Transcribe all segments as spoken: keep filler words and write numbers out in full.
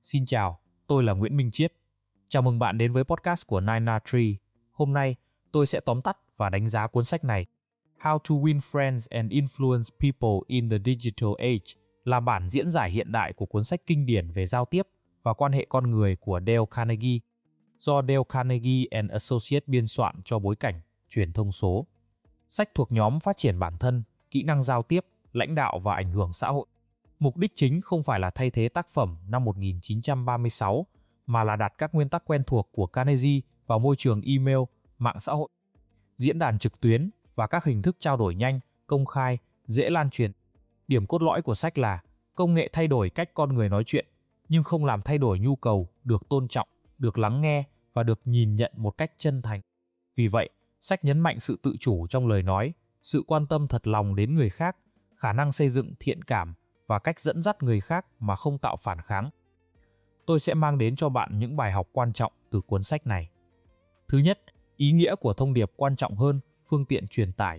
Xin chào, tôi là Nguyễn Minh Chiết. Chào mừng bạn đến với podcast của Nine Na Tree. Hôm nay, tôi sẽ tóm tắt và đánh giá cuốn sách này. How to Win Friends and Influence People in the Digital Age là bản diễn giải hiện đại của cuốn sách kinh điển về giao tiếp và quan hệ con người của Dale Carnegie, do Dale Carnegie and Associates biên soạn cho bối cảnh truyền thông số. Sách thuộc nhóm phát triển bản thân, kỹ năng giao tiếp, lãnh đạo và ảnh hưởng xã hội. Mục đích chính không phải là thay thế tác phẩm năm một nghìn chín trăm ba mươi sáu, mà là đặt các nguyên tắc quen thuộc của Carnegie vào môi trường email, mạng xã hội, diễn đàn trực tuyến và các hình thức trao đổi nhanh, công khai, dễ lan truyền. Điểm cốt lõi của sách là công nghệ thay đổi cách con người nói chuyện, nhưng không làm thay đổi nhu cầu được tôn trọng, được lắng nghe và được nhìn nhận một cách chân thành. Vì vậy, sách nhấn mạnh sự tự chủ trong lời nói, sự quan tâm thật lòng đến người khác, khả năng xây dựng thiện cảm và cách dẫn dắt người khác mà không tạo phản kháng. Tôi sẽ mang đến cho bạn những bài học quan trọng từ cuốn sách này. Thứ nhất, ý nghĩa của thông điệp quan trọng hơn phương tiện truyền tải.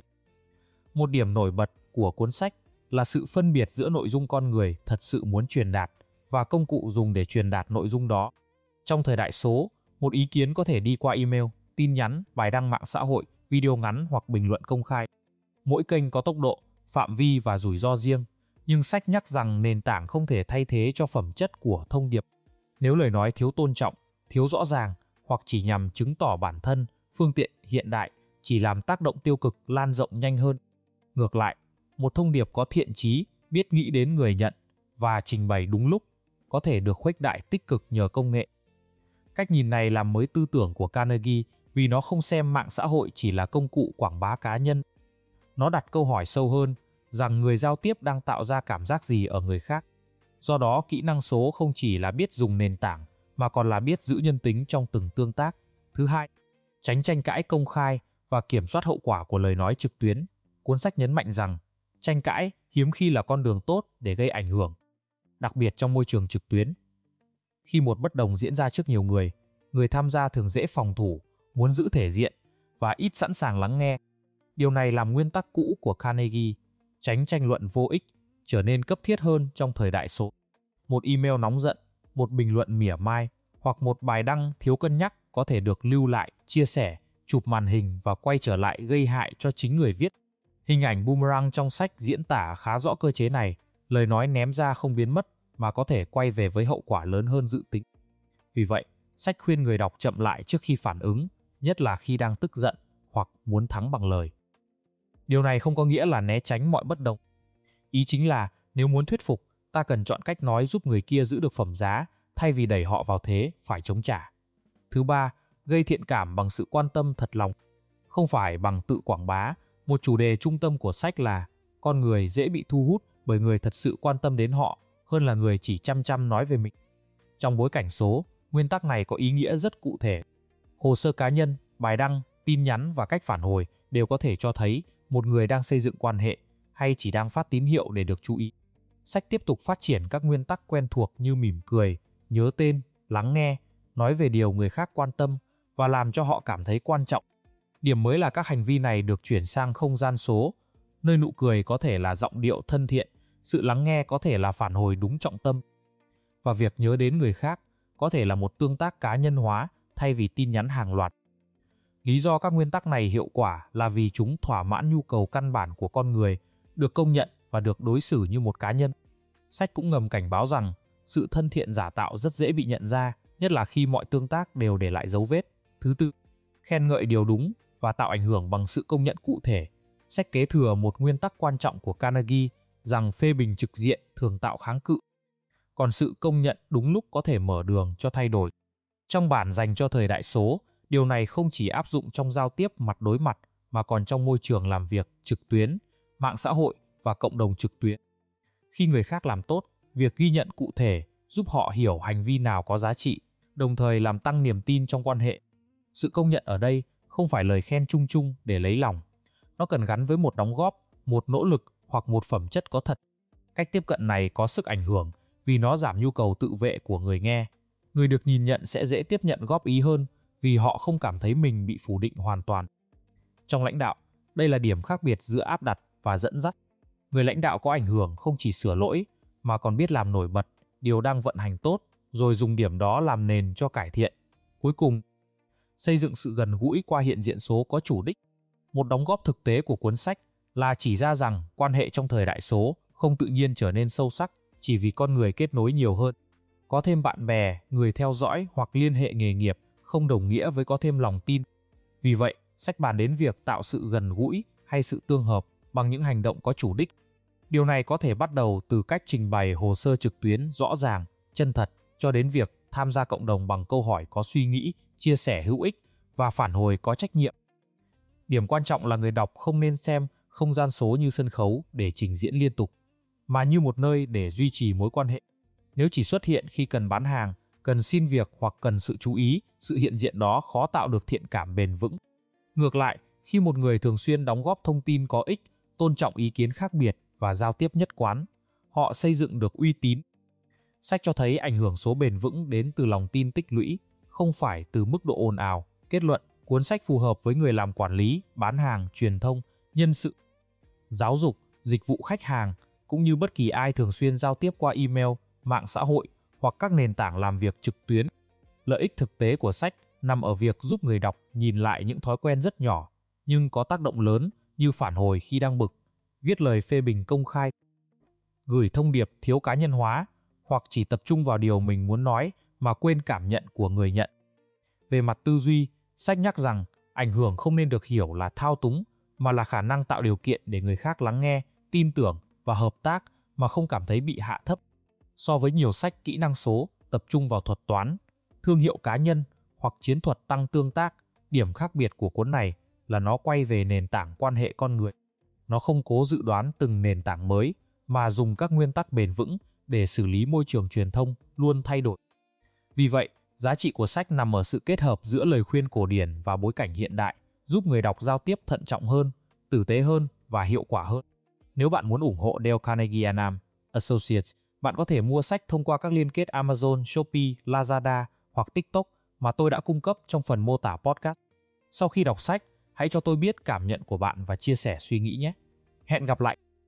Một điểm nổi bật của cuốn sách là sự phân biệt giữa nội dung con người thật sự muốn truyền đạt và công cụ dùng để truyền đạt nội dung đó. Trong thời đại số, một ý kiến có thể đi qua email, tin nhắn, bài đăng mạng xã hội, video ngắn hoặc bình luận công khai. Mỗi kênh có tốc độ, phạm vi và rủi ro riêng, nhưng sách nhắc rằng nền tảng không thể thay thế cho phẩm chất của thông điệp. Nếu lời nói thiếu tôn trọng, thiếu rõ ràng hoặc chỉ nhằm chứng tỏ bản thân, phương tiện hiện đại chỉ làm tác động tiêu cực lan rộng nhanh hơn. Ngược lại, một thông điệp có thiện chí, biết nghĩ đến người nhận và trình bày đúng lúc có thể được khuếch đại tích cực nhờ công nghệ. Cách nhìn này làm mới tư tưởng của Carnegie vì nó không xem mạng xã hội chỉ là công cụ quảng bá cá nhân. Nó đặt câu hỏi sâu hơn rằng người giao tiếp đang tạo ra cảm giác gì ở người khác. Do đó, kỹ năng số không chỉ là biết dùng nền tảng mà còn là biết giữ nhân tính trong từng tương tác. Thứ hai, tránh tranh cãi công khai và kiểm soát hậu quả của lời nói trực tuyến. Cuốn sách nhấn mạnh rằng tranh cãi hiếm khi là con đường tốt để gây ảnh hưởng, đặc biệt trong môi trường trực tuyến. Khi một bất đồng diễn ra trước nhiều người, người tham gia thường dễ phòng thủ, muốn giữ thể diện và ít sẵn sàng lắng nghe. Điều này làm nguyên tắc cũ của Carnegie, tránh tranh luận vô ích, trở nên cấp thiết hơn trong thời đại số. Một email nóng giận, một bình luận mỉa mai hoặc một bài đăng thiếu cân nhắc có thể được lưu lại, chia sẻ, chụp màn hình và quay trở lại gây hại cho chính người viết. Hình ảnh boomerang trong sách diễn tả khá rõ cơ chế này, lời nói ném ra không biến mất mà có thể quay về với hậu quả lớn hơn dự tính. Vì vậy, sách khuyên người đọc chậm lại trước khi phản ứng, nhất là khi đang tức giận hoặc muốn thắng bằng lời. Điều này không có nghĩa là né tránh mọi bất đồng. Ý chính là nếu muốn thuyết phục, ta cần chọn cách nói giúp người kia giữ được phẩm giá thay vì đẩy họ vào thế phải chống trả. Thứ ba, gây thiện cảm bằng sự quan tâm thật lòng, không phải bằng tự quảng bá. Một chủ đề trung tâm của sách là con người dễ bị thu hút bởi người thật sự quan tâm đến họ hơn là người chỉ chăm chăm nói về mình. Trong bối cảnh số, nguyên tắc này có ý nghĩa rất cụ thể. Hồ sơ cá nhân, bài đăng, tin nhắn và cách phản hồi đều có thể cho thấy một người đang xây dựng quan hệ hay chỉ đang phát tín hiệu để được chú ý. Sách tiếp tục phát triển các nguyên tắc quen thuộc như mỉm cười, nhớ tên, lắng nghe, nói về điều người khác quan tâm và làm cho họ cảm thấy quan trọng. Điểm mới là các hành vi này được chuyển sang không gian số, nơi nụ cười có thể là giọng điệu thân thiện, sự lắng nghe có thể là phản hồi đúng trọng tâm, và việc nhớ đến người khác có thể là một tương tác cá nhân hóa thay vì tin nhắn hàng loạt. Lý do các nguyên tắc này hiệu quả là vì chúng thỏa mãn nhu cầu căn bản của con người, được công nhận và được đối xử như một cá nhân. Sách cũng ngầm cảnh báo rằng sự thân thiện giả tạo rất dễ bị nhận ra, nhất là khi mọi tương tác đều để lại dấu vết. Thứ tư, khen ngợi điều đúng và tạo ảnh hưởng bằng sự công nhận cụ thể. Sách kế thừa một nguyên tắc quan trọng của Carnegie rằng phê bình trực diện thường tạo kháng cự, còn sự công nhận đúng lúc có thể mở đường cho thay đổi. Trong bản dành cho thời đại số, điều này không chỉ áp dụng trong giao tiếp mặt đối mặt mà còn trong môi trường làm việc trực tuyến, mạng xã hội và cộng đồng trực tuyến. Khi người khác làm tốt, việc ghi nhận cụ thể giúp họ hiểu hành vi nào có giá trị, đồng thời làm tăng niềm tin trong quan hệ. Sự công nhận ở đây không phải lời khen chung chung để lấy lòng. Nó cần gắn với một đóng góp, một nỗ lực hoặc một phẩm chất có thật. Cách tiếp cận này có sức ảnh hưởng vì nó giảm nhu cầu tự vệ của người nghe. Người được nhìn nhận sẽ dễ tiếp nhận góp ý hơn vì họ không cảm thấy mình bị phủ định hoàn toàn. Trong lãnh đạo, đây là điểm khác biệt giữa áp đặt và dẫn dắt. Người lãnh đạo có ảnh hưởng không chỉ sửa lỗi mà còn biết làm nổi bật điều đang vận hành tốt, rồi dùng điểm đó làm nền cho cải thiện. Cuối cùng, xây dựng sự gần gũi qua hiện diện số có chủ đích. Một đóng góp thực tế của cuốn sách là chỉ ra rằng quan hệ trong thời đại số không tự nhiên trở nên sâu sắc chỉ vì con người kết nối nhiều hơn. Có thêm bạn bè, người theo dõi hoặc liên hệ nghề nghiệp không đồng nghĩa với có thêm lòng tin. Vì vậy, sách bàn đến việc tạo sự gần gũi hay sự tương hợp bằng những hành động có chủ đích. Điều này có thể bắt đầu từ cách trình bày hồ sơ trực tuyến rõ ràng, chân thật, cho đến việc tham gia cộng đồng bằng câu hỏi có suy nghĩ, chia sẻ hữu ích và phản hồi có trách nhiệm. Điểm quan trọng là người đọc không nên xem không gian số như sân khấu để trình diễn liên tục, mà như một nơi để duy trì mối quan hệ. Nếu chỉ xuất hiện khi cần bán hàng, cần xin việc hoặc cần sự chú ý, sự hiện diện đó khó tạo được thiện cảm bền vững. Ngược lại, khi một người thường xuyên đóng góp thông tin có ích, tôn trọng ý kiến khác biệt và giao tiếp nhất quán, họ xây dựng được uy tín. Sách cho thấy ảnh hưởng số bền vững đến từ lòng tin tích lũy, không phải từ mức độ ồn ào. Kết luận, cuốn sách phù hợp với người làm quản lý, bán hàng, truyền thông, nhân sự, giáo dục, dịch vụ khách hàng, cũng như bất kỳ ai thường xuyên giao tiếp qua email, mạng xã hội hoặc các nền tảng làm việc trực tuyến. Lợi ích thực tế của sách nằm ở việc giúp người đọc nhìn lại những thói quen rất nhỏ, nhưng có tác động lớn như phản hồi khi đang bực, viết lời phê bình công khai, gửi thông điệp thiếu cá nhân hóa, hoặc chỉ tập trung vào điều mình muốn nói mà quên cảm nhận của người nhận. Về mặt tư duy, sách nhắc rằng ảnh hưởng không nên được hiểu là thao túng, mà là khả năng tạo điều kiện để người khác lắng nghe, tin tưởng và hợp tác mà không cảm thấy bị hạ thấp. So với nhiều sách kỹ năng số tập trung vào thuật toán, thương hiệu cá nhân hoặc chiến thuật tăng tương tác, điểm khác biệt của cuốn này là nó quay về nền tảng quan hệ con người. Nó không cố dự đoán từng nền tảng mới, mà dùng các nguyên tắc bền vững để xử lý môi trường truyền thông luôn thay đổi. Vì vậy, giá trị của sách nằm ở sự kết hợp giữa lời khuyên cổ điển và bối cảnh hiện đại, giúp người đọc giao tiếp thận trọng hơn, tử tế hơn và hiệu quả hơn. Nếu bạn muốn ủng hộ Dale Carnegie and Associates, bạn có thể mua sách thông qua các liên kết Amazon, Shopee, Lazada hoặc TikTok mà tôi đã cung cấp trong phần mô tả podcast. Sau khi đọc sách, hãy cho tôi biết cảm nhận của bạn và chia sẻ suy nghĩ nhé. Hẹn gặp lại!